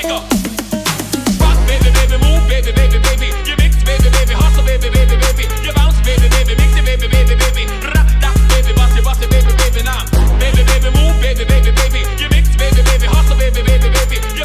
go. Rock, baby, baby, move, baby, baby, baby. You mix, baby, baby, hustle, baby, baby, baby. You bounce, baby, baby, mix it, baby, baby, baby. Rock, that, baby, bust it, baby, baby, now. Baby, baby, move, baby, baby, baby. You mix, baby, baby, hustle, baby, baby, baby.